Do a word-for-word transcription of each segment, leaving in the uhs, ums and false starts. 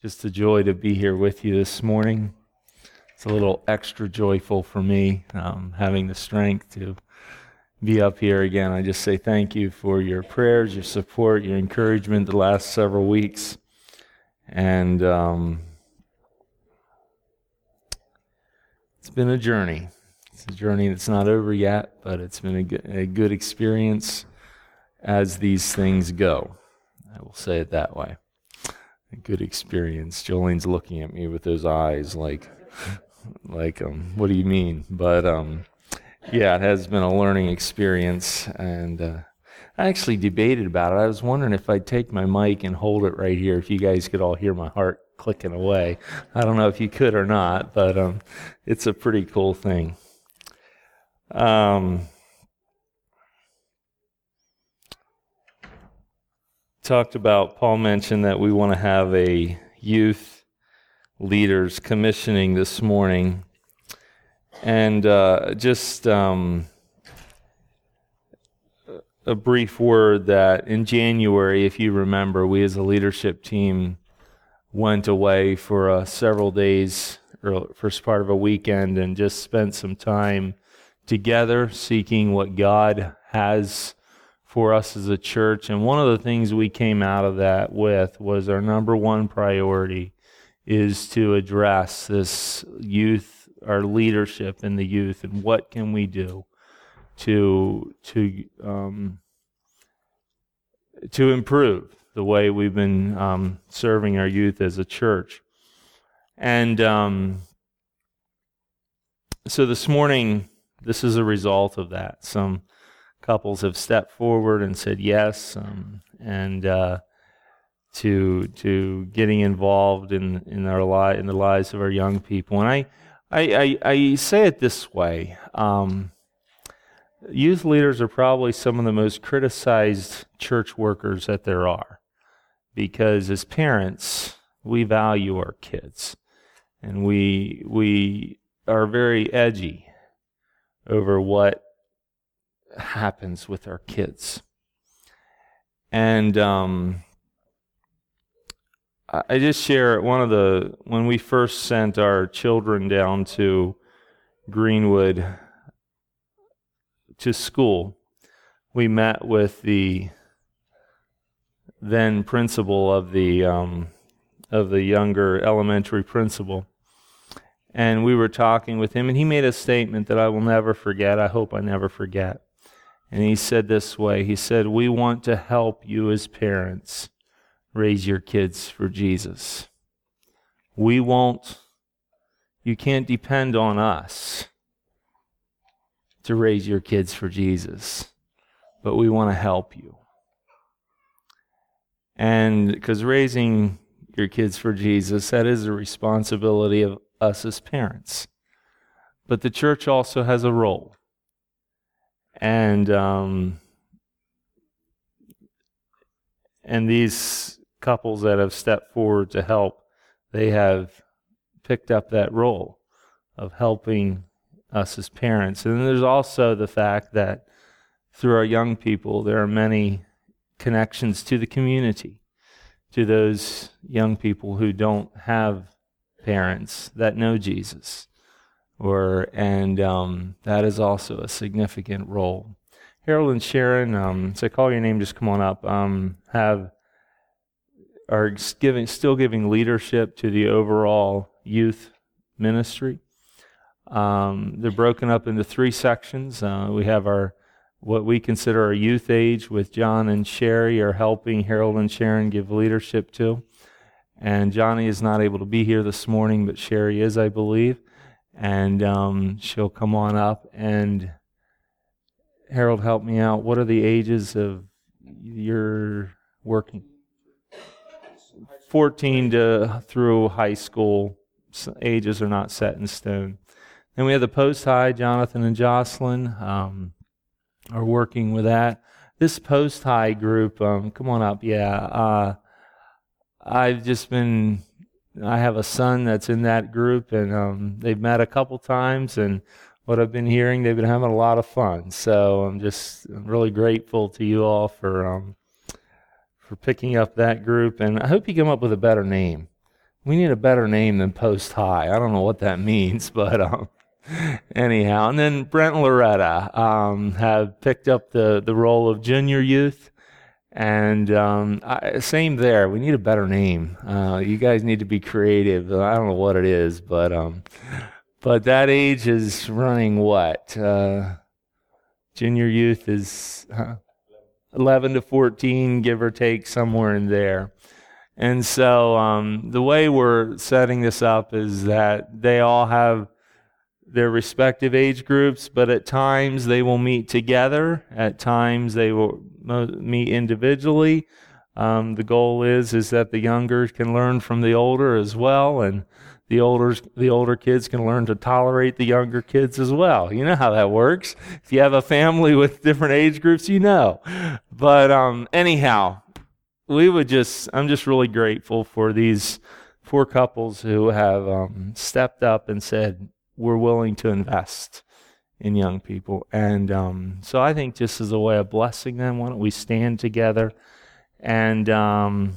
Just a joy to be here with you this morning. It's a little extra joyful for me, um, having the strength to be up here again. I just say thank you for your prayers, your support, your encouragement the last several weeks. And um, it's been a journey. It's a journey that's not over yet, but it's been a good, a good experience as these things go. I will say it that way. A good experience. Jolene's looking at me with those eyes like, like, um, what do you mean? But, um, yeah, it has been a learning experience, and uh, I actually debated about it. I was wondering if I'd take my mic and hold it right here, if you guys could all hear my heart clicking away. I don't know if you could or not, but um, it's a pretty cool thing. Um, talked about, Paul mentioned that we want to have a youth leaders commissioning this morning. And uh, just um, a brief word that in January, if you remember, we as a leadership team went away for uh, several days, or first part of a weekend, and just spent some time together seeking what God has for us as a church. And one of the things we came out of that with was our number one priority is to address this youth, our leadership in the youth, and what can we do to to um, to improve the way we've been um, serving our youth as a church. And um, so this morning, this is a result of that. Some couples have stepped forward and said yes, um, and uh, to to getting involved in in our li- in the lives of our young people. And I I, I, I say it this way: um, youth leaders are probably some of the most criticized church workers that there are, because as parents, we value our kids, and we we are very edgy over what happens with our kids. And um, I just share one of the, when we first sent our children down to Greenwood to school, we met with the then principal of the um, of the younger elementary principal. And we were talking with him, and he made a statement that I will never forget. I hope I never forget. And he said this way, he said, "We want to help you as parents raise your kids for Jesus. We won't, you can't depend on us to raise your kids for Jesus, but we want to help you." And because raising your kids for Jesus, that is a responsibility of us as parents. But the church also has a role. And um, and these couples that have stepped forward to help, they have picked up that role of helping us as parents. And there's also the fact that through our young people, there are many connections to the community, to those young people who don't have parents that know Jesus. Or and um, that is also a significant role. Harold and Sharon, um, so I call your name, just come on up, um, have are giving, still giving leadership to the overall youth ministry. Um, they're broken up into three sections. Uh, we have our what we consider our youth age, with John and Sherry are helping Harold and Sharon give leadership to. And Johnny is not able to be here this morning, but Sherry is, I believe. And um, she'll come on up. And Harold, help me out. What are the ages of your working? fourteen to through high school. Ages are not set in stone. Then we have the post-high. Jonathan and Jocelyn um, are working with that. This post-high group, um, come on up. Yeah, uh, I've just been. I have a son that's in that group, and um, they've met a couple times, and what I've been hearing, they've been having a lot of fun. So I'm just I'm really grateful to you all for um, for picking up that group, and I hope you come up with a better name we need a better name than Post High. I don't know what that means, but um, anyhow. And then Brent and Loretta um, have picked up the, the role of junior youth. And um, I, same there. We need a better name. Uh, you guys need to be creative. I don't know what it is, but um, but that age is running what? Uh, junior youth is huh? eleven to fourteen, give or take, somewhere in there. And so um, the way we're setting this up is that they all have their respective age groups, but at times they will meet together. At times they will meet individually. Um, the goal is is that the younger can learn from the older as well, and the older the older kids can learn to tolerate the younger kids as well. You know how that works. If you have a family with different age groups, you know. But um, anyhow, we would just I'm just really grateful for these four couples who have um, stepped up and said, we're willing to invest in young people. And um, so I think just as a way of blessing them, why don't we stand together and um,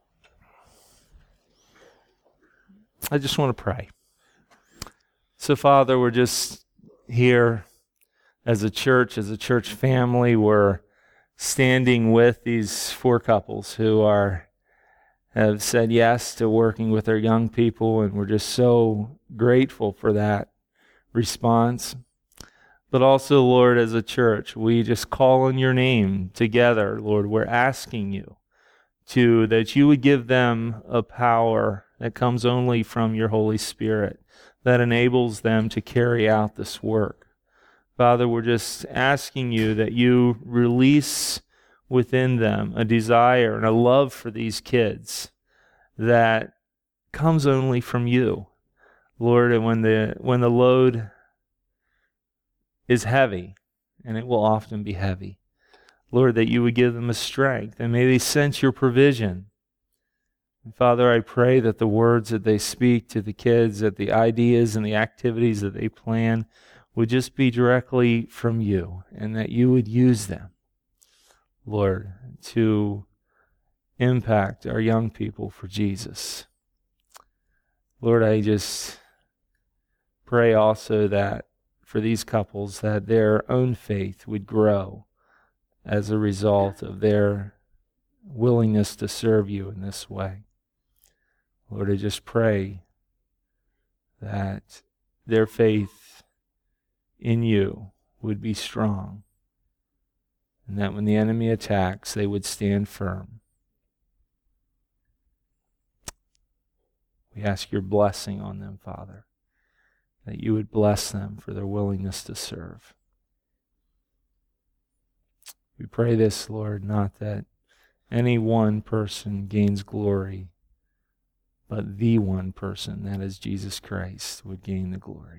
I just want to pray. So Father, we're just here as a church, as a church family. We're standing with these four couples who are have said yes to working with our young people, and we're just so grateful for that response. But also, Lord, as a church, we just call on your name together, Lord. We're asking you to that you would give them a power that comes only from your Holy Spirit that enables them to carry out this work. Father, we're just asking you that you release within them a desire and a love for these kids that comes only from you, Lord. And when the when the load is heavy, and it will often be heavy, Lord, that you would give them a strength, and may they sense your provision. And Father, I pray that the words that they speak to the kids, that the ideas and the activities that they plan would just be directly from you, and that you would use them, Lord, to impact our young people for Jesus. Lord, I just pray also that for these couples, that their own faith would grow as a result of their willingness to serve you in this way. Lord, I just pray that their faith in you would be strong, and that when the enemy attacks, they would stand firm. We ask your blessing on them, Father, that you would bless them for their willingness to serve. We pray this, Lord, not that any one person gains glory, but the one person, that is Jesus Christ, would gain the glory.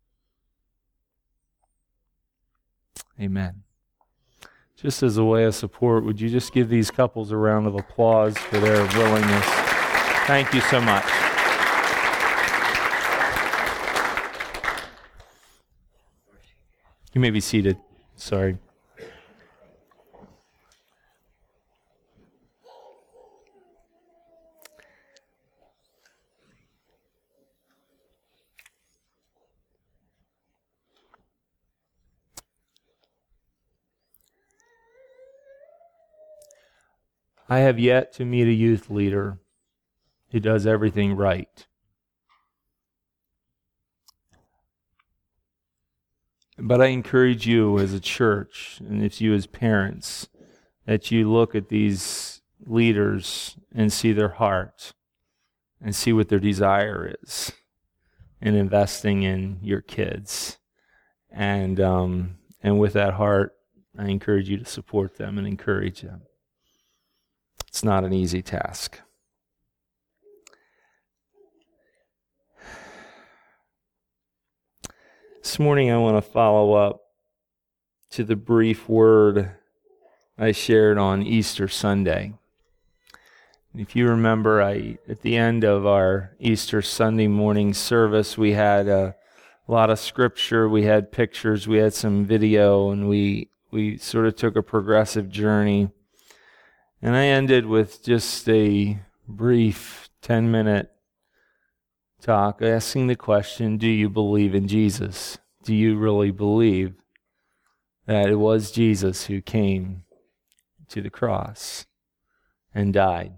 Amen. Just as a way of support, would you just give these couples a round of applause for their willingness? Thank you so much. You may be seated. Sorry. I have yet to meet a youth leader who does everything right. But I encourage you as a church, and if you as parents, that you look at these leaders and see their heart and see what their desire is in investing in your kids. And um, and with that heart, I encourage you to support them and encourage them. It's not an easy task. This morning I want to follow up to the brief word I shared on Easter Sunday. If you remember, I at the end of our Easter Sunday morning service, we had a lot of scripture, we had pictures, we had some video, and we we sort of took a progressive journey. And I ended with just a brief ten-minute talk, asking the question, do you believe in Jesus? Do you really believe that it was Jesus who came to the cross and died?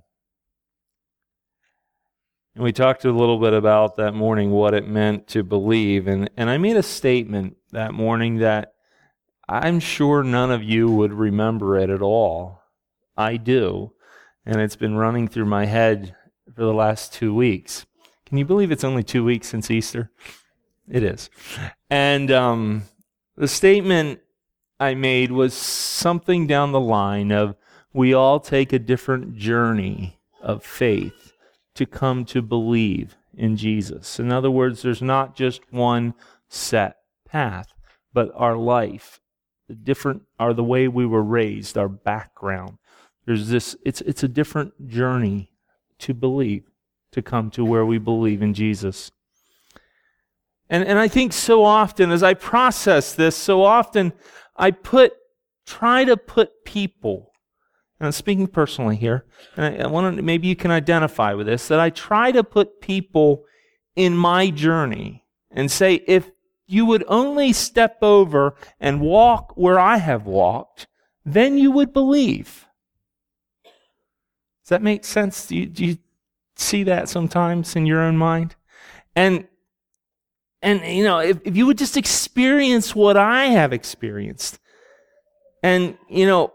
And we talked a little bit about that morning what it meant to believe. And, and I made a statement that morning that I'm sure none of you would remember it at all. I do. And it's been running through my head for the last two weeks. Can you believe it's only two weeks since Easter? It is. And um, the statement I made was something down the line of we all take a different journey of faith to come to believe in Jesus. In other words, there's not just one set path, but our life, the different, are the way we were raised, our background. There's this, it's it's a different journey to believe, to come to where we believe in Jesus. And and I think so often, as I process this, so often I put, try to put people, and I'm speaking personally here, and I, I want to, maybe you can identify with this, that I try to put people in my journey and say, if you would only step over and walk where I have walked, then you would believe. Does that make sense? Do you, do you see that sometimes in your own mind? And, and you know, if, if you would just experience what I have experienced, and, you know,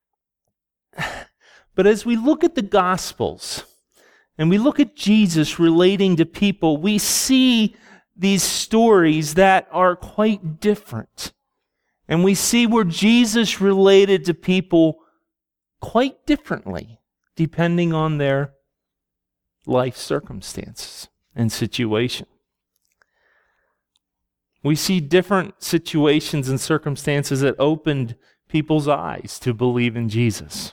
but as we look at the Gospels, and we look at Jesus relating to people, we see these stories that are quite different. And we see where Jesus related to people quite differently, depending on their life circumstances and situation. We see different situations and circumstances that opened people's eyes to believe in Jesus.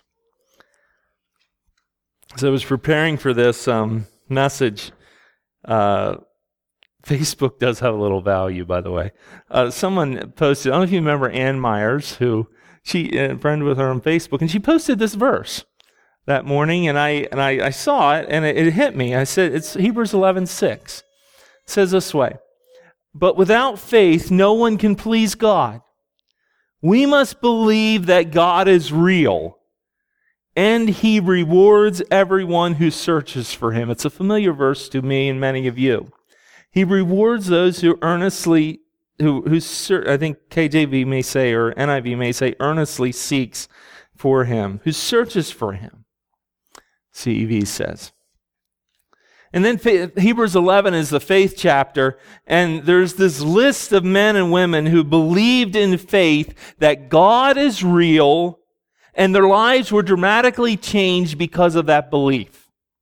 As I was preparing for this um, message, uh, Facebook does have a little value, by the way. Uh, someone posted, I don't know if you remember Ann Myers, who she a friend with her on Facebook, and she posted this verse that morning, and I and I, I saw it, and it, it hit me. I said, it's Hebrews eleven six. It says this way, but without faith, no one can please God. We must believe that God is real, and He rewards everyone who searches for Him. It's a familiar verse to me and many of you. He rewards those who earnestly, who, who I think K J V may say, or N I V may say, earnestly seeks for Him, who searches for Him, C E V says. And then Hebrews eleven is the faith chapter, and there's this list of men and women who believed in faith that God is real, and their lives were dramatically changed because of that belief.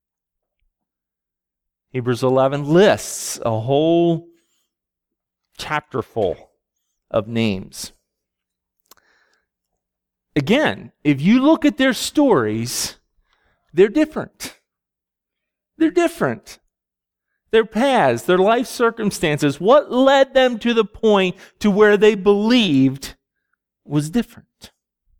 Hebrews eleven lists a whole chapter full of names. Again, if you look at their stories, they're different. They're different. Their paths, their life circumstances, what led them to the point to where they believed was different.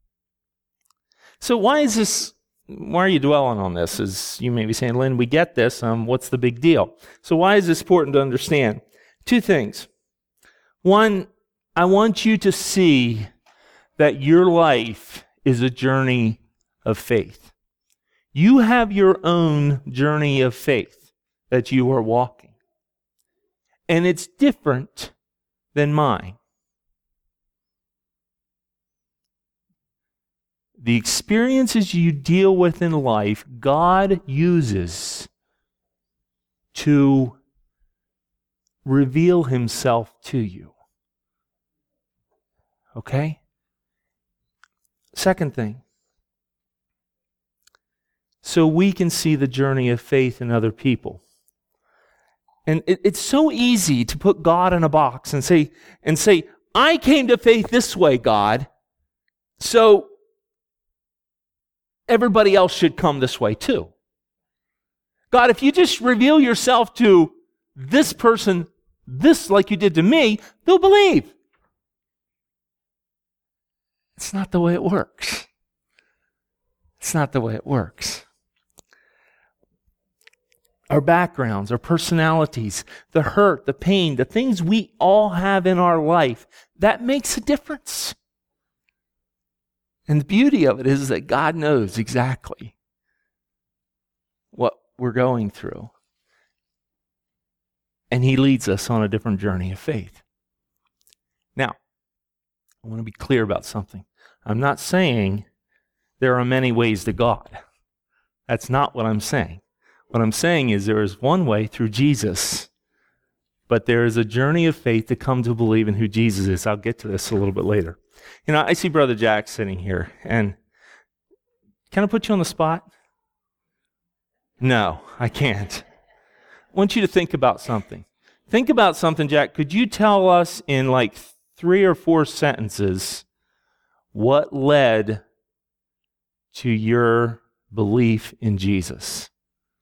So why is this, why are you dwelling on this? As you may be saying, Lynn, we get this, um, what's the big deal? So why is this important to understand? Two things. One, I want you to see that your life is a journey of faith. You have your own journey of faith that you are walking. And it's different than mine. The experiences you deal with in life, God uses to reveal Himself to you. Okay? Second thing. So we can see the journey of faith in other people. And it, it's so easy to put God in a box and say, and say, I came to faith this way, God, so everybody else should come this way too. God, if you just reveal yourself to this person, this like you did to me, they'll believe. It's not the way it works. It's not the way it works. our backgrounds, our personalities, the hurt, the pain, the things we all have in our life, that makes a difference. And the beauty of it is that God knows exactly what we're going through. And He leads us on a different journey of faith. Now, I want to be clear about something. I'm not saying there are many ways to God. That's not what I'm saying. What I'm saying is there is one way through Jesus, but there is a journey of faith to come to believe in who Jesus is. I'll get to this a little bit later. You know, I see Brother Jack sitting here, and can I put you on the spot? No, I can't. I want you to think about something. Think about something, Jack. Could you tell us in like three or four sentences what led to your belief in Jesus?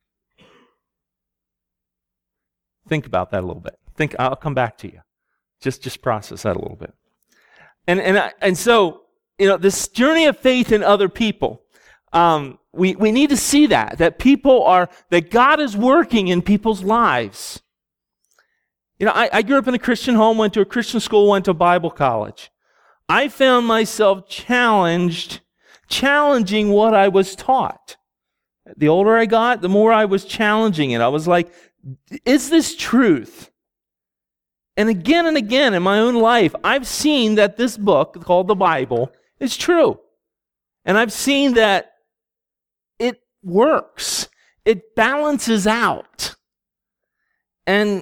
Think about that a little bit. Think. I'll come back to you. Just, just process that a little bit. And and I, and so, you know, this journey of faith in other people. Um, we we need to see that that people are that God is working in people's lives. You know, I, I grew up in a Christian home, went to a Christian school, went to Bible college. I found myself challenged, challenging what I was taught. The older I got, the more I was challenging it. I was like, is this truth? And again and again in my own life, I've seen that this book called the Bible is true. And I've seen that it works. It balances out. And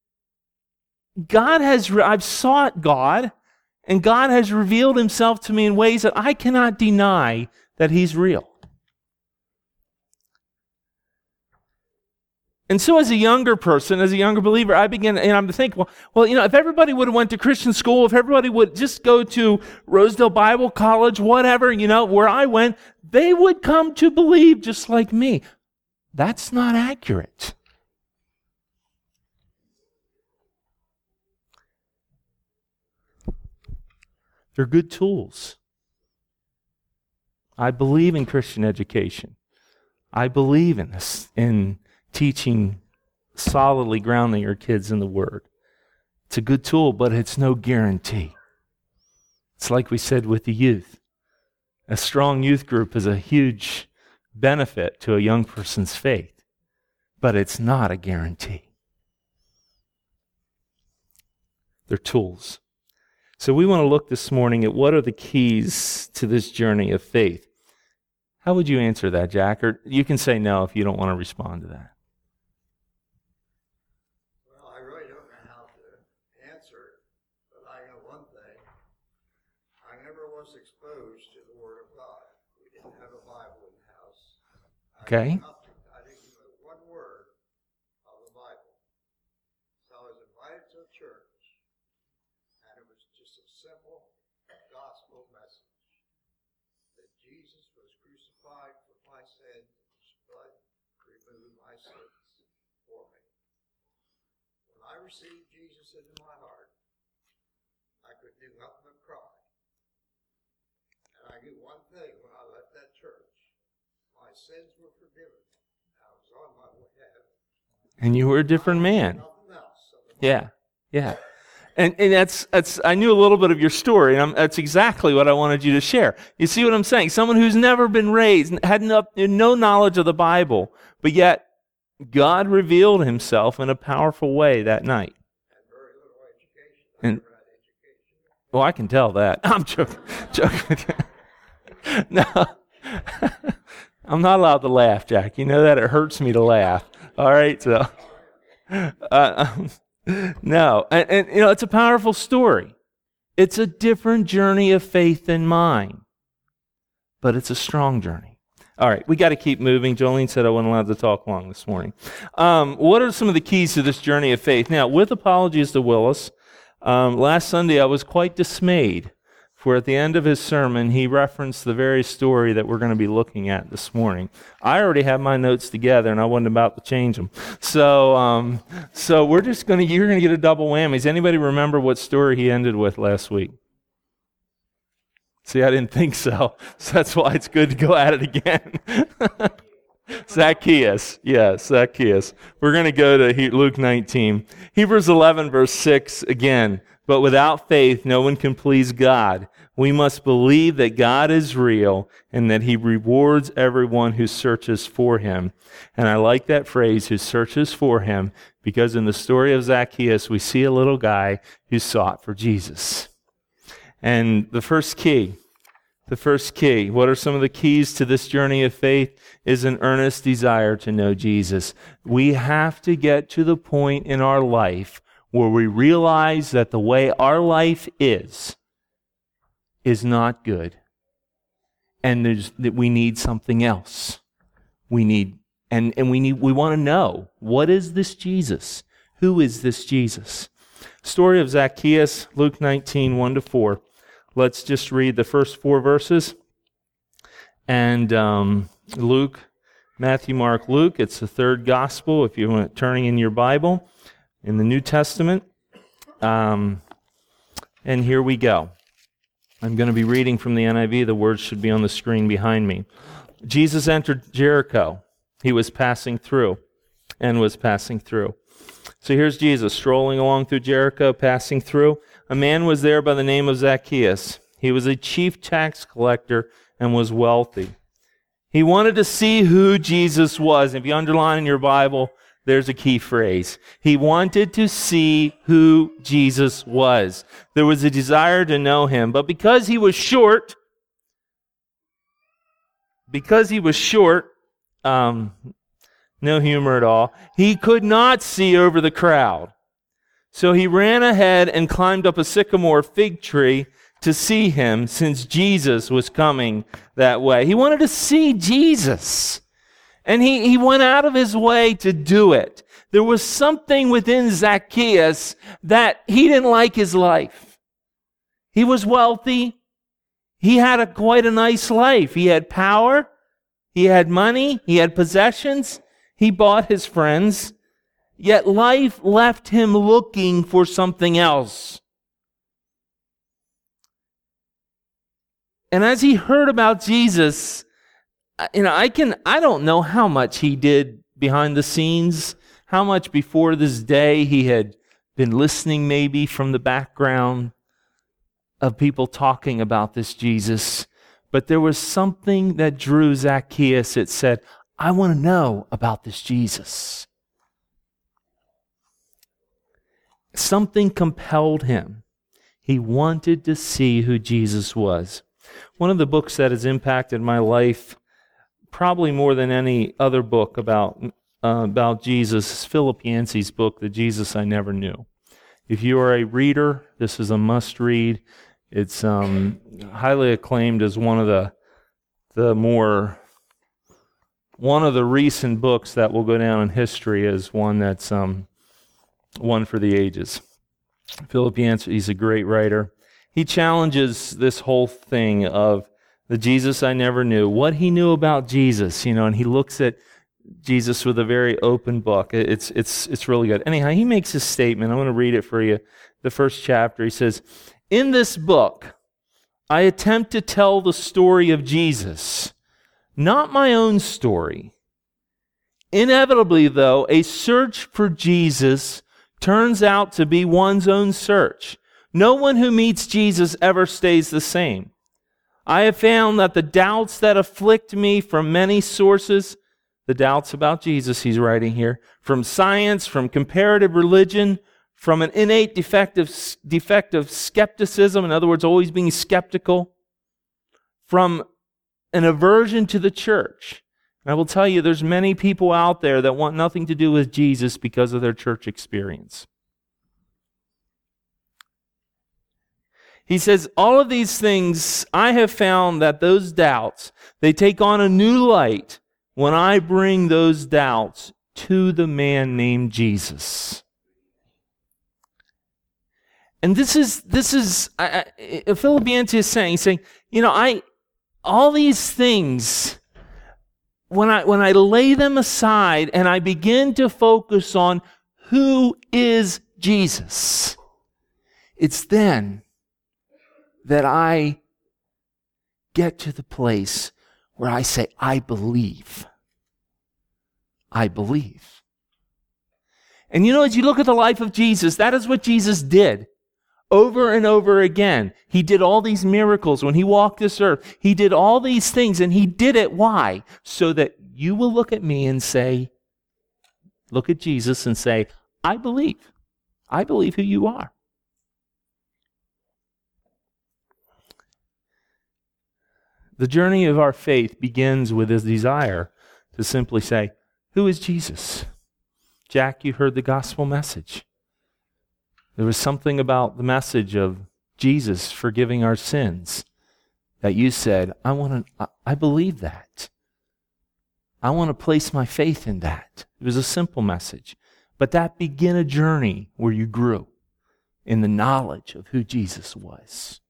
God has, I've sought God, and God has revealed Himself to me in ways that I cannot deny that He's real. And so as a younger person, as a younger believer, I began, and I'm to think, well, well, you know, if everybody would have went to Christian school, if everybody would just go to Rosedale Bible College, whatever, you know, where I went, they would come to believe just like me. That's not accurate. They're good tools. I believe in Christian education. I believe in this, in teaching solidly, grounding your kids in the Word. It's a good tool, but it's no guarantee. It's like we said with the youth. A strong youth group is a huge benefit to a young person's faith, but it's not a guarantee. They're tools. So we want to look this morning at what are the keys to this journey of faith. How would you answer that, Jack? Or you can say no if you don't want to respond to that. Well, I really don't know how to answer it, but I know one thing. I never was exposed to the Word of God. We didn't have a Bible in the house. Okay. I nothing. I didn't know one word of the Bible. So I was invited to a church. And it was just a simple gospel message that Jesus was crucified for my sins, His blood removed my sins for me. When I received Jesus into my heart, I could do nothing but cry. And I knew one thing when I left that church, my sins were forgiven. I was on my way to heaven. And you were a different man. Nothing else. Yeah, yeah. And, and that's, that's, I knew a little bit of your story, and I'm, that's exactly what I wanted you to share. You see what I'm saying? Someone who's never been raised, had no, no knowledge of the Bible, but yet God revealed Himself in a powerful way that night. And very little education. I And, never had education. well, I can tell that. I'm joking. joking. No. I'm not allowed to laugh, Jack. You know that? It hurts me to laugh. All right? So, uh, um, no. And, and, you know, it's a powerful story. It's a different journey of faith than mine. But it's a strong journey. All right, we got to keep moving. Jolene said I wasn't allowed to talk long this morning. Um, what are some of the keys to this journey of faith? Now, with apologies to Willis, um, last Sunday I was quite dismayed, for at the end of his sermon, he referenced the very story that we're going to be looking at this morning. I already have my notes together, and I wasn't about to change them. So, um, so we're just going to, you're going to get a double whammy. Does anybody remember what story he ended with last week? See, I didn't think so. So that's why it's good to go at it again. Zacchaeus. Yeah, Zacchaeus. We're going to go to He- Luke nineteen. Hebrews eleven, verse six again. But without faith, no one can please God. We must believe that God is real and that he rewards everyone who searches for him. And I like that phrase, who searches for him, because in the story of Zacchaeus, we see a little guy who sought for Jesus. And the first key, the first key, what are some of the keys to this journey of faith? Is an earnest desire to know Jesus. We have to get to the point in our life where we realize that the way our life is, is not good. And there's, that we need something else. We need, and, and we need, we want to know, what is this Jesus? Who is this Jesus? Story of Zacchaeus, Luke nineteen, one to four. Let's just read the first four verses. And um, Luke, Matthew, Mark, Luke. It's the third gospel if you want turning in your Bible in the New Testament. Um, and here we go. I'm going to be reading from the N I V. The words should be on the screen behind me. Jesus entered Jericho. He was passing through and was passing through. So here's Jesus strolling along through Jericho, passing through. A man was there by the name of Zacchaeus. He was a chief tax collector and was wealthy. He wanted to see who Jesus was. If you underline in your Bible, there's a key phrase. He wanted to see who Jesus was. There was a desire to know him. But because he was short, because he was short, um, no humor at all, he could not see over the crowd. So he ran ahead and climbed up a sycamore fig tree to see him, since Jesus was coming that way. He wanted to see Jesus. And he, he went out of his way to do it. There was something within Zacchaeus that he didn't like his life. He was wealthy. He had a, quite a nice life. He had power. He had money. He had possessions. He bought his friends. Yet life left him looking for something else. And as he heard about Jesus, you know, I can, I don't know how much he did behind the scenes, how much before this day he had been listening maybe from the background of people talking about this Jesus. But there was something that drew Zacchaeus. It said, I want to know about this Jesus. Something compelled him. He wanted to see who Jesus was. One of the books that has impacted my life probably more than any other book about uh, about Jesus is Philip Yancey's book, The Jesus I Never Knew. If you are a reader, this is a must-read. It's um, highly acclaimed as one of the the more one of the recent books that will go down in history as one that's um, one for the ages. Philip Yancey, he's a great writer. He challenges this whole thing of the Jesus I never knew, what he knew about Jesus, you know, and he looks at Jesus with a very open book. It's it's it's really good. Anyhow, he makes a statement. I want to read it for you. The first chapter, he says, in this book, I attempt to tell the story of Jesus, not my own story. Inevitably, though, a search for Jesus turns out to be one's own search. No one who meets Jesus ever stays the same. I have found that the doubts that afflict me from many sources, the doubts about Jesus he's writing here, from science, from comparative religion, from an innate defective, defective skepticism, in other words, always being skeptical, from an aversion to the church. And I will tell you, there's many people out there that want nothing to do with Jesus because of their church experience. He says, all of these things, I have found that those doubts, they take on a new light when I bring those doubts to the man named Jesus. And this is, this is, I, I, Philip Yancey is saying, he's saying, you know, I, all these things, when I, when I lay them aside and I begin to focus on who is Jesus, it's then that I get to the place where I say, I believe. I believe. And you know, as you look at the life of Jesus, that is what Jesus did. Over and over again, he did all these miracles when he walked this earth. He did all these things, and he did it. Why? So that you will look at me and say, look at Jesus and say, I believe. I believe who you are. The journey of our faith begins with this desire to simply say, who is Jesus? Jack, you heard the gospel message. There was something about the message of Jesus forgiving our sins that you said, I want to, I believe that. I want to place my faith in that. It was a simple message. But that began a journey where you grew in the knowledge of who Jesus was.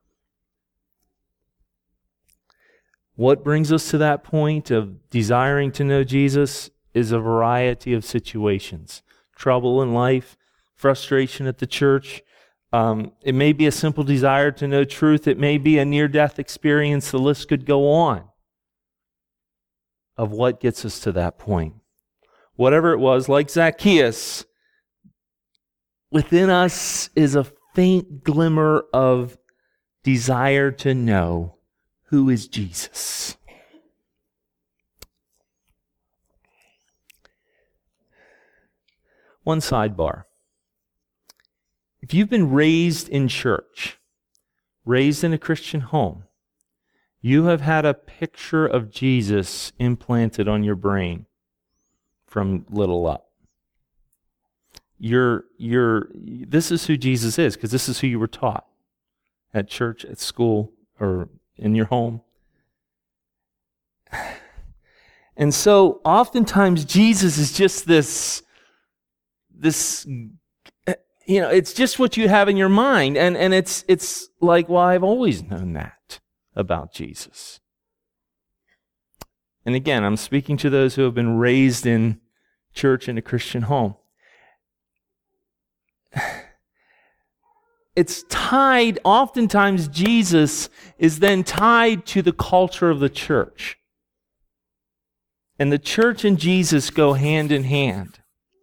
What brings us to that point of desiring to know Jesus is a variety of situations. Trouble in life, frustration at the church. Um, it may be a simple desire to know truth. It may be a near-death experience. The list could go on of what gets us to that point. Whatever it was, like Zacchaeus, within us is a faint glimmer of desire to know who is Jesus. One sidebar. If you've been raised in church, raised in a Christian home, you have had a picture of Jesus implanted on your brain from little up. You're, you're, this is who Jesus is, because this is who you were taught at church, at school, or in your home. And so oftentimes Jesus is just this, this, you know, it's just what you have in your mind. And, and it's, it's like, well, I've always known that about Jesus. And again, I'm speaking to those who have been raised in church in a Christian home. It's tied, oftentimes Jesus is then tied to the culture of the church. And the church and Jesus go hand in hand.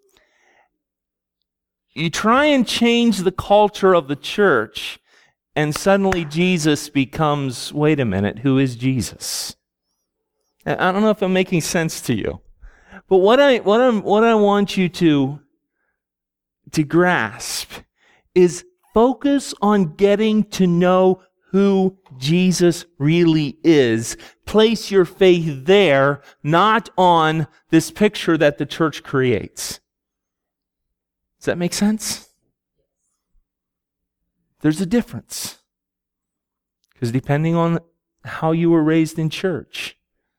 You try and change the culture of the church, and suddenly Jesus becomes, wait a minute, who is Jesus? I don't know if I'm making sense to you. But what I what I what I want you to to grasp is focus on getting to know who Jesus really is. Place your faith there, not on this picture that the church creates. Does that make sense? There's a difference. Because depending on how you were raised in church,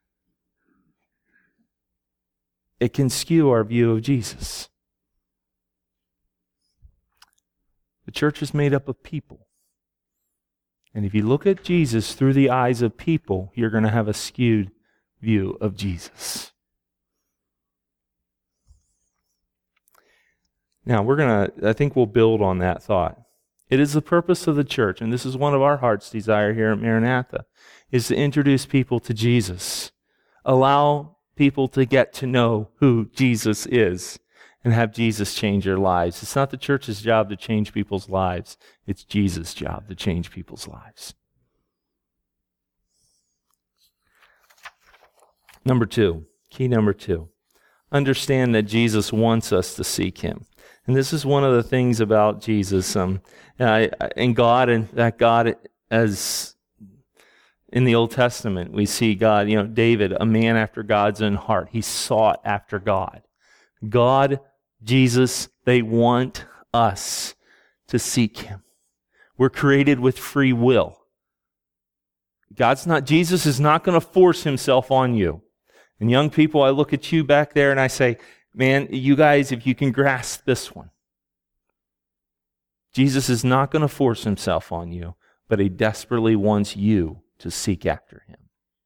it can skew our view of Jesus. The church is made up of people. And if you look at Jesus through the eyes of people, you're going to have a skewed view of Jesus. Now, we're going to, I think we'll build on that thought. It is the purpose of the church, and this is one of our heart's desire here at Maranatha, is to introduce people to Jesus. Allow people to get to know who Jesus is and have Jesus change their lives. It's not the church's job to change people's lives. It's Jesus' job to change people's lives. Number two, key number two, understand that Jesus wants us to seek him. And this is one of the things about Jesus um, and God, and that God, as in the Old Testament, we see God, you know, David, a man after God's own heart. He sought after God. God, Jesus, they want us to seek him. We're created with free will. God's not, Jesus is not going to force himself on you. And young people, I look at you back there and I say, man, you guys, if you can grasp this one. Jesus is not going to force himself on you, but he desperately wants you to seek after him.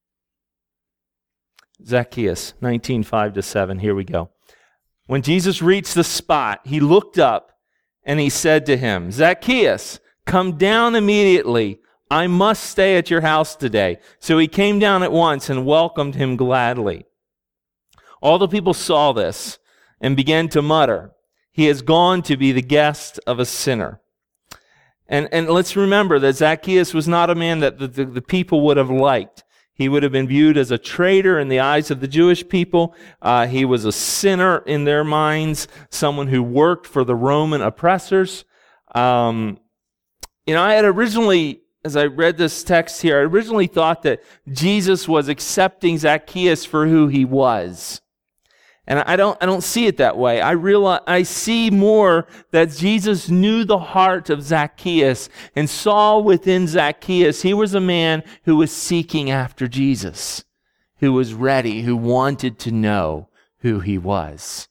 Zacchaeus, nineteen, five to seven, here we go. When Jesus reached the spot, he looked up and he said to him, Zacchaeus, come down immediately. I must stay at your house today. So he came down at once and welcomed him gladly. All the people saw this and began to mutter, "He has gone to be the guest of a sinner." And, and let's remember that Zacchaeus was not a man that the, the, the people would have liked. He would have been viewed as a traitor in the eyes of the Jewish people. Uh, he was a sinner in their minds, someone who worked for the Roman oppressors. Um, you know, I had originally, as I read this text here, I originally thought that Jesus was accepting Zacchaeus for who he was. And I don't, I don't see it that way. I realize, I see more that Jesus knew the heart of Zacchaeus and saw within Zacchaeus, he was a man who was seeking after Jesus, who was ready, who wanted to know who he was.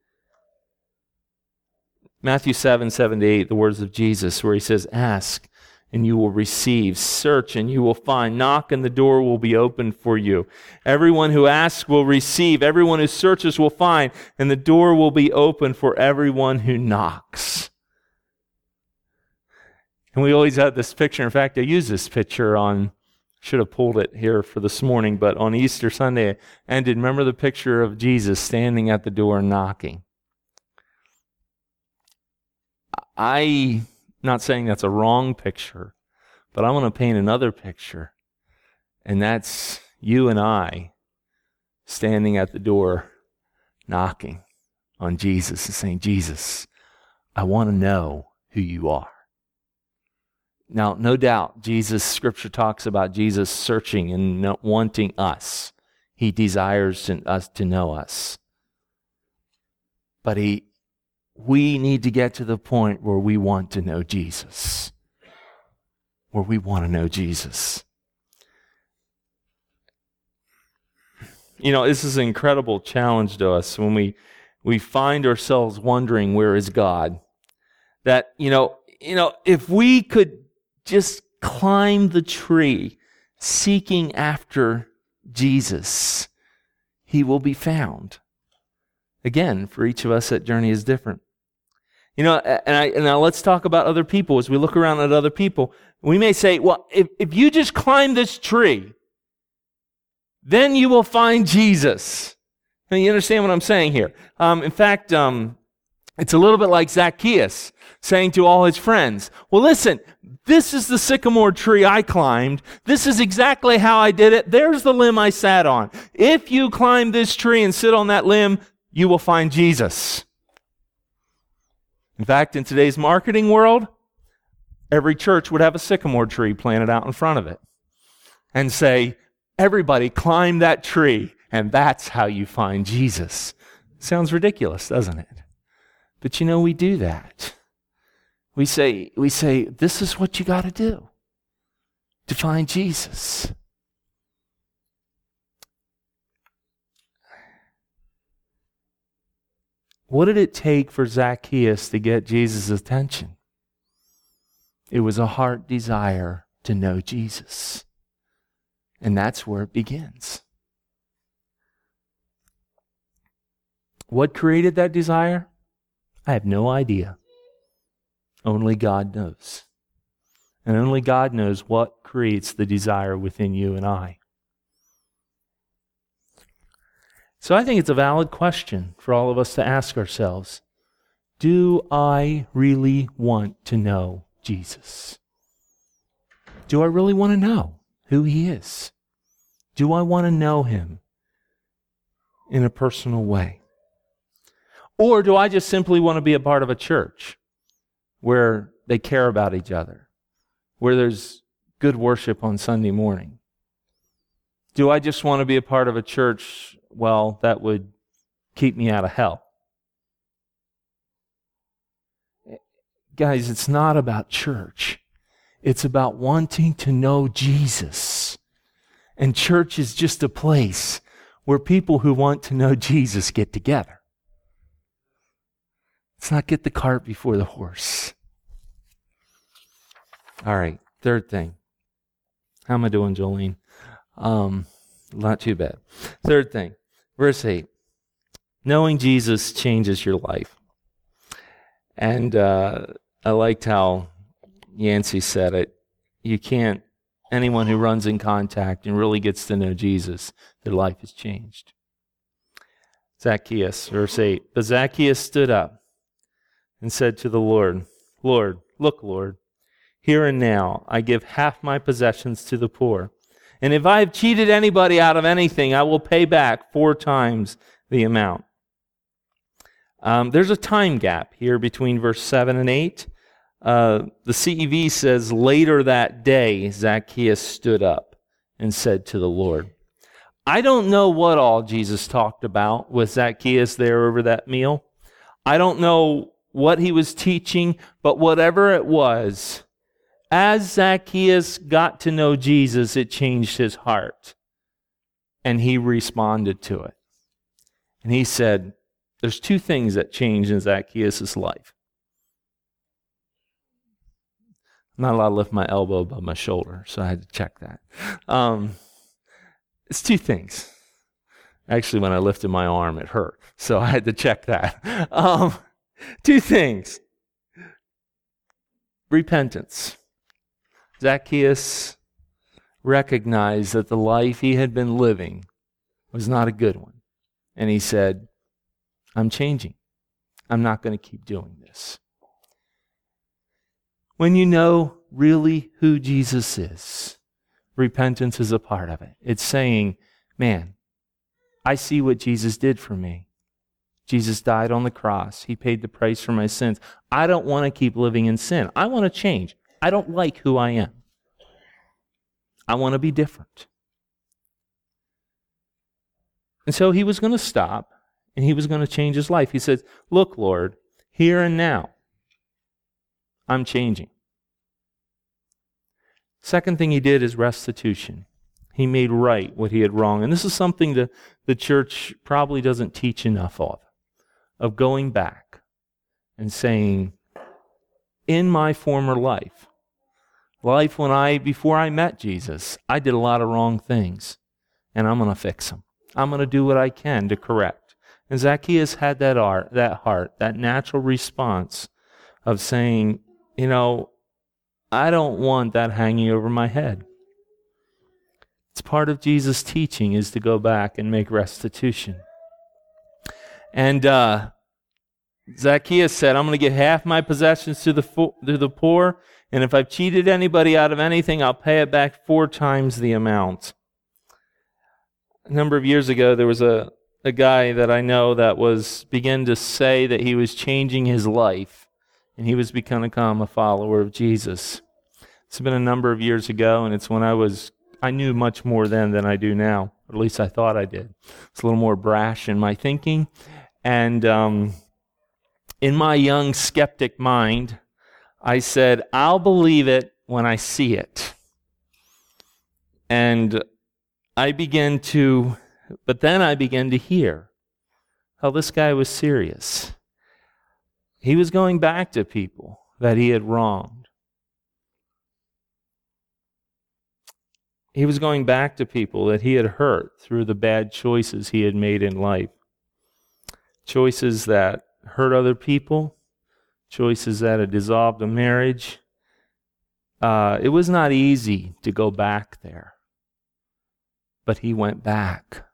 Matthew seven, seven to eight, the words of Jesus, where he says, "Ask, and you will receive. Search, and you will find. Knock, and the door will be opened for you. Everyone who asks will receive. Everyone who searches will find. And the door will be open for everyone who knocks." And we always have this picture. In fact, I use this picture on, should have pulled it here for this morning, but on Easter Sunday, I ended. Remember the picture of Jesus standing at the door knocking? I... Not saying that's a wrong picture, but I want to paint another picture, and that's you and I standing at the door knocking on Jesus and saying, "Jesus, I want to know who you are." Now, no doubt, Jesus, Scripture talks about Jesus searching and not wanting us. He desires us to know us. But he We need to get to the point where we want to know Jesus. Where we want to know Jesus. You know, this is an incredible challenge to us when we we find ourselves wondering, where is God? That, you know, you know, if we could just climb the tree seeking after Jesus, he will be found. Again, for each of us, that journey is different. You know, and, I, and now let's talk about other people. As we look around at other people, we may say, well, if, if you just climb this tree, then you will find Jesus. And you understand what I'm saying here? Um, in fact, um, it's a little bit like Zacchaeus saying to all his friends, well, listen, this is the sycamore tree I climbed. This is exactly how I did it. There's the limb I sat on. If you climb this tree and sit on that limb, you will find Jesus. In fact, in today's marketing world, every church would have a sycamore tree planted out in front of it and say, everybody climb that tree, and that's how you find Jesus. Sounds ridiculous, doesn't it? But you know, we do that. We say, we say, this is what you got to do to find Jesus. What did it take for Zacchaeus to get Jesus' attention? It was a heart desire to know Jesus. And that's where it begins. What created that desire? I have no idea. Only God knows. And only God knows what creates the desire within you and I. So I think it's a valid question for all of us to ask ourselves. Do I really want to know Jesus? Do I really want to know who he is? Do I want to know him in a personal way? Or do I just simply want to be a part of a church where they care about each other, where there's good worship on Sunday morning? Do I just want to be a part of a church, well, that would keep me out of hell? Guys, it's not about church. It's about wanting to know Jesus. And church is just a place where people who want to know Jesus get together. Let's not get the cart before the horse. All right, third thing. How am I doing, Jolene? Um, not too bad. Third thing, verse eight. Knowing Jesus changes your life. And uh, I liked how Yancey said it. You can't, anyone who runs in contact and really gets to know Jesus, their life is changed. Zacchaeus, verse eight. But Zacchaeus stood up and said to the Lord, Lord, look, Lord, here and now I give half my possessions to the poor. And if I have cheated anybody out of anything, I will pay back four times the amount. Um, there's a time gap here between verse seven and eight. Uh, the C E V says, later that day, Zacchaeus stood up and said to the Lord. I don't know what all Jesus talked about with Zacchaeus there over that meal. I don't know what he was teaching, but whatever it was, as Zacchaeus got to know Jesus, it changed his heart. And he responded to it. And he said, there's two things that changed in Zacchaeus' life. I'm not allowed to lift my elbow above my shoulder, so I had to check that. Um, it's two things. Actually, when I lifted my arm, it hurt, so I had to check that. Um, two things. Repentance. Zacchaeus recognized that the life he had been living was not a good one. And he said, I'm changing. I'm not going to keep doing this. When you know really who Jesus is, repentance is a part of it. It's saying, man, I see what Jesus did for me. Jesus died on the cross. He paid the price for my sins. I don't want to keep living in sin. I want to change. I don't like who I am. I want to be different. And so he was going to stop, and he was going to change his life. He said, look, Lord, here and now, I'm changing. Second thing he did is restitution. He made right what he had wrong. And this is something that the church probably doesn't teach enough of, of going back and saying, in my former life, life when I, before I met Jesus, I did a lot of wrong things, and I'm going to fix them. I'm going to do what I can to correct. And Zacchaeus had that art, that heart, that natural response of saying, you know, I don't want that hanging over my head. It's part of Jesus' teaching is to go back and make restitution. And uh, Zacchaeus said, I'm going to give half my possessions to the fo- to the poor, and if I've cheated anybody out of anything, I'll pay it back four times the amount. A number of years ago, there was a, a guy that I know that was began to say that he was changing his life, and he was becoming a follower of Jesus. It's been a number of years ago, and it's when I was, I knew much more then than I do now. Or at least I thought I did. It's a little more brash in my thinking. And um, in my young skeptic mind, I said, I'll believe it when I see it. And I began to, but then I began to hear how this guy was serious. He was going back to people that he had wronged. He was going back to people that he had hurt through the bad choices he had made in life. Choices that hurt other people, choices that had dissolved a marriage. Uh, it was not easy to go back there, but he went back.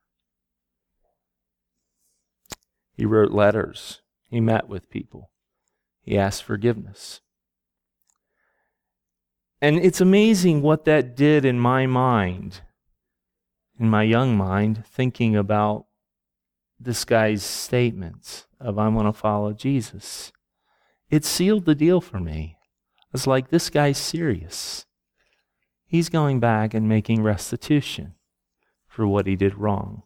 He wrote letters. He met with people. He asked forgiveness. And it's amazing what that did in my mind, in my young mind, thinking about this guy's statements of, I'm going to follow Jesus. It sealed the deal for me. I was like, this guy's serious. He's going back and making restitution for what he did wrong.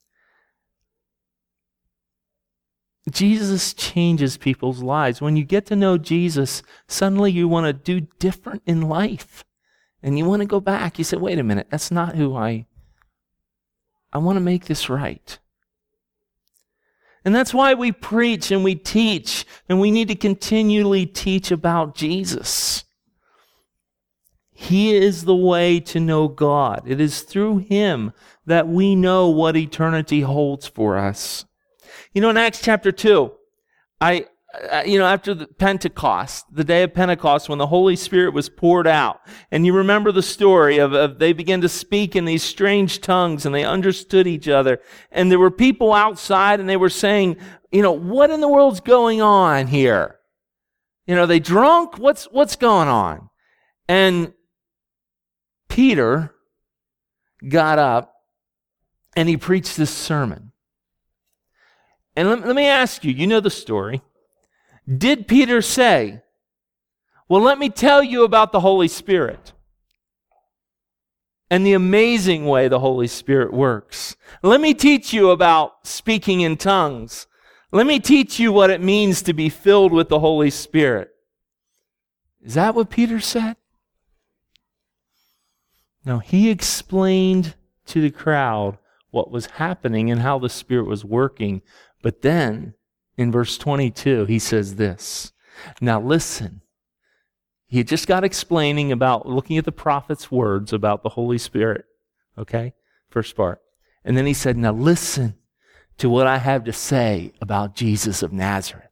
Jesus changes people's lives. When you get to know Jesus, suddenly you want to do different in life. And you want to go back. You say, wait a minute, that's not who I... I want to make this right. And that's why we preach and we teach, and we need to continually teach about Jesus. He is the way to know God. It is through Him that we know what eternity holds for us. You know, in Acts chapter two, I uh, you know, after the Pentecost, the day of Pentecost, when the Holy Spirit was poured out. And you remember the story of, of they began to speak in these strange tongues and they understood each other. And there were people outside and they were saying, you know, what in the world's going on here? You know, are they drunk? What's, what's going on? And Peter got up and he preached this sermon. And let, let me ask you, you know the story. Did Peter say, well, let me tell you about the Holy Spirit and the amazing way the Holy Spirit works? Let me teach you about speaking in tongues. Let me teach you what it means to be filled with the Holy Spirit. Is that what Peter said? No, he explained to the crowd what was happening and how the Spirit was working. But then, in verse twenty-two, he says this. Now listen. He had just got explaining about looking at the prophet's words about the Holy Spirit. Okay? First part. And then he said, now listen to what I have to say about Jesus of Nazareth.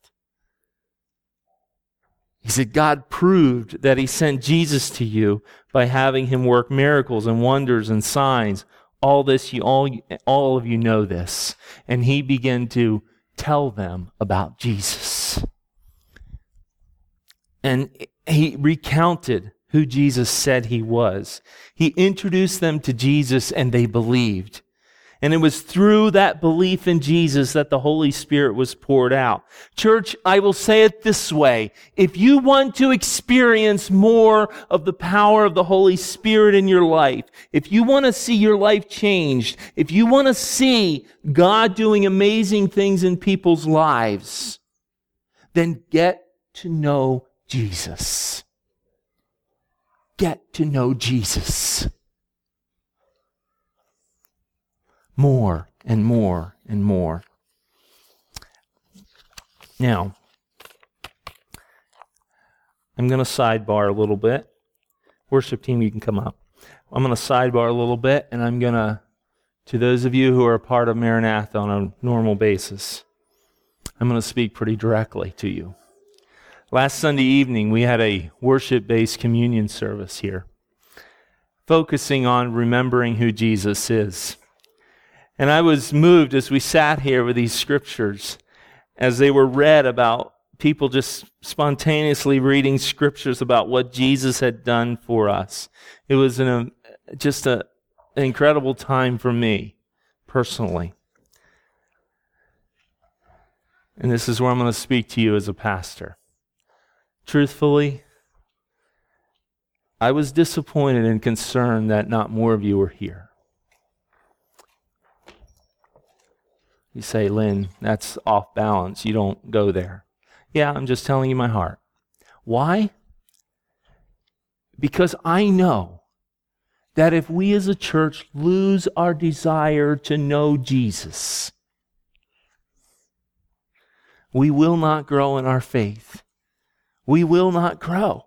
He said, God proved that he sent Jesus to you by having him work miracles and wonders and signs. All this, you all, all of you know this. And he began to tell them about Jesus. And he recounted who Jesus said he was. He introduced them to Jesus and they believed. And it was through that belief in Jesus that the Holy Spirit was poured out. Church, I will say it this way. If you want to experience more of the power of the Holy Spirit in your life, if you want to see your life changed, if you want to see God doing amazing things in people's lives, then get to know Jesus. Get to know Jesus. More and more and more. Now, I'm going to sidebar a little bit. Worship team, you can come up. I'm going to sidebar a little bit, and I'm going to, to those of you who are a part of Maranatha on a normal basis, I'm going to speak pretty directly to you. Last Sunday evening, we had a worship-based communion service here, focusing on remembering who Jesus is. And I was moved as we sat here with these scriptures, as they were read about people just spontaneously reading scriptures about what Jesus had done for us. It was an, um, just a, an incredible time for me, personally. And this is where I'm going to speak to you as a pastor. Truthfully, I was disappointed and concerned that not more of you were here. You say, Lynn, that's off balance. You don't go there. Yeah, I'm just telling you my heart. Why? Because I know that if we as a church lose our desire to know Jesus, we will not grow in our faith. We will not grow.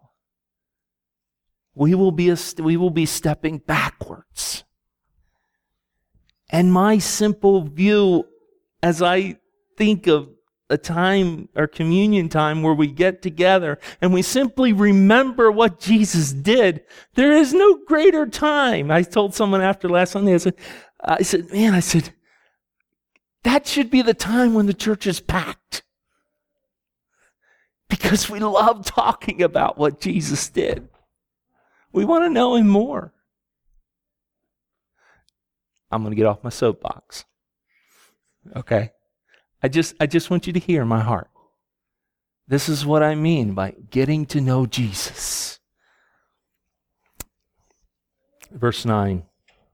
We will be a, we will be stepping backwards. And my simple view, as I think of a time, our communion time, where we get together and we simply remember what Jesus did, there is no greater time. I told someone after last Sunday, I said, I said, man, I said, that should be the time when the church is packed. Because we love talking about what Jesus did. We want to know him more. I'm going to get off my soapbox. Okay? I just I just want you to hear my heart. This is what I mean by getting to know Jesus. Verse nine.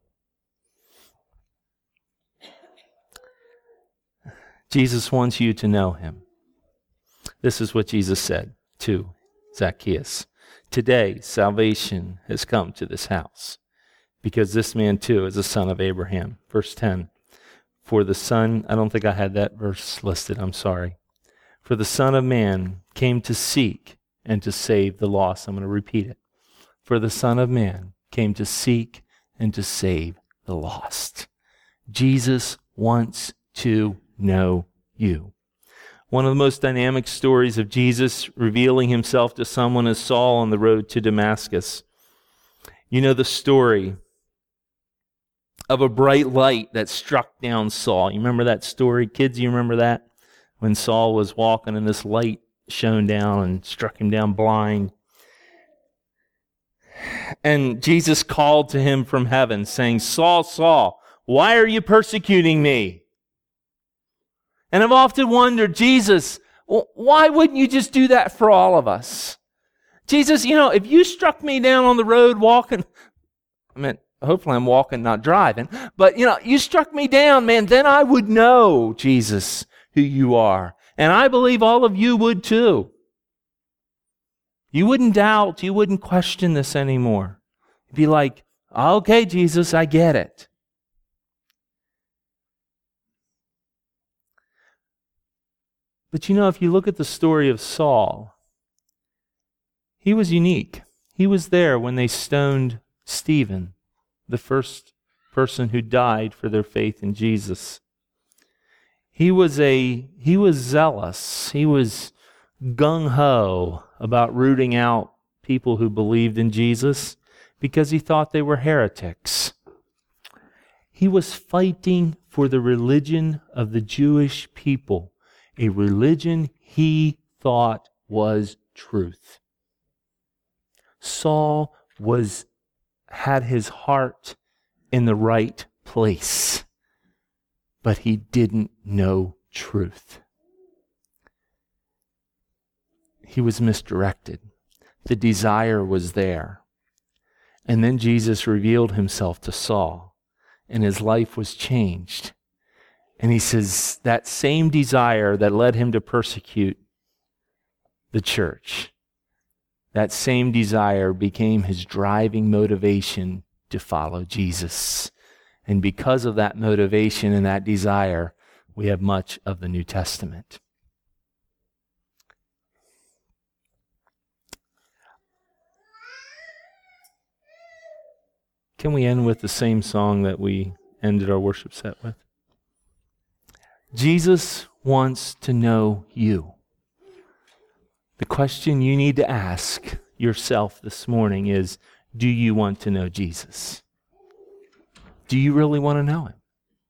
Jesus wants you to know him. This is what Jesus said to Zacchaeus. Today, salvation has come to this house, because this man too is a son of Abraham. Verse ten. For the Son, I don't think I had that verse listed, I'm sorry. For the Son of Man came to seek and to save the lost. I'm going to repeat it. For the Son of Man came to seek and to save the lost. Jesus wants to know you. One of the most dynamic stories of Jesus revealing himself to someone is Saul on the road to Damascus. You know the story of a bright light that struck down Saul. You remember that story? Kids, you remember that? When Saul was walking and this light shone down and struck him down blind. And Jesus called to him from heaven, saying, Saul, Saul, why are you persecuting me? And I've often wondered, Jesus, why wouldn't you just do that for all of us? Jesus, you know, if you struck me down on the road walking, I mean, hopefully I'm walking, not driving, but, you know, you struck me down, man, then I would know, Jesus, who you are. And I believe all of you would too. You wouldn't doubt, you wouldn't question this anymore. You'd be like, okay, Jesus, I get it. But you know, if you look at the story of Saul, he was unique. He was there when they stoned Stephen, the first person who died for their faith in Jesus. He was a he was zealous. He was gung-ho about rooting out people who believed in Jesus because he thought they were heretics. He was fighting for the religion of the Jewish people, a religion he thought was truth. Saul was had his heart in the right place, but he didn't know truth. He was misdirected. The desire was there. And then Jesus revealed himself to Saul, and his life was changed. And he says that same desire that led him to persecute the church, that same desire became his driving motivation to follow Jesus. And because of that motivation and that desire, we have much of the New Testament. Can we end with the same song that we ended our worship set with? Jesus wants to know you. The question you need to ask yourself this morning is, do you want to know Jesus? Do you really want to know him?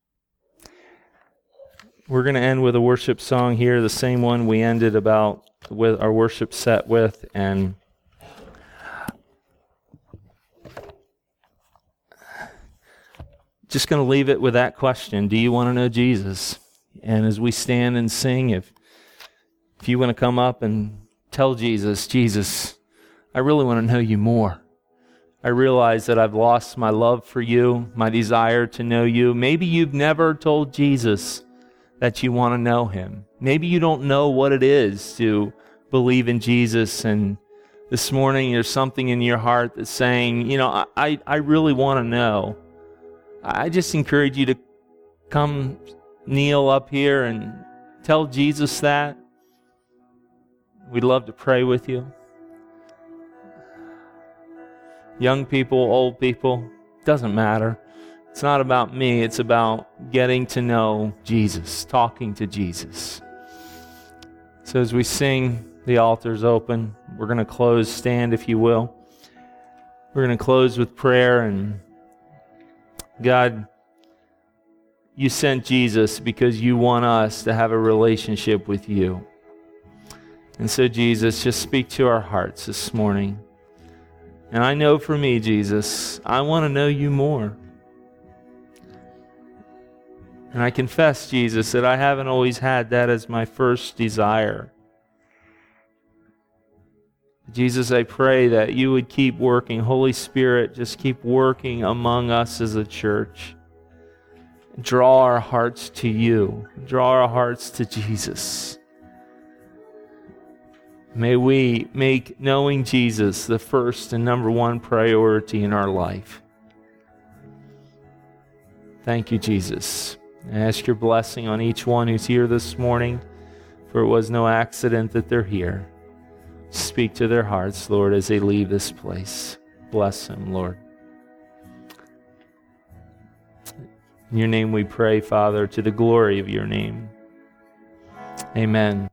We're going to end with a worship song here, the same one we ended about with our worship set with, and just going to leave it with that question. Do you want to know Jesus? And as we stand and sing, if if you want to come up and tell Jesus, Jesus, I really want to know you more. I realize that I've lost my love for you, my desire to know you. Maybe you've never told Jesus that you want to know him. Maybe you don't know what it is to believe in Jesus, and this morning there's something in your heart that's saying, you know, I, I really want to know. I just encourage you to come kneel up here and tell Jesus that. We'd love to pray with you. Young people, old people, doesn't matter. It's not about me. It's about getting to know Jesus, talking to Jesus. So as we sing, the altar's open. We're going to close. Stand, if you will. We're going to close with prayer. And God, you sent Jesus because you want us to have a relationship with you. And so, Jesus, just speak to our hearts this morning. And I know for me, Jesus, I want to know you more. And I confess, Jesus, that I haven't always had that as my first desire. Jesus, I pray that you would keep working. Holy Spirit, just keep working among us as a church. Draw our hearts to you. Draw our hearts to Jesus. May we make knowing Jesus the first and number one priority in our life. Thank you, Jesus. I ask your blessing on each one who's here this morning, for it was no accident that they're here. Speak to their hearts, Lord, as they leave this place. Bless them, Lord. In your name we pray, Father, to the glory of your name. Amen.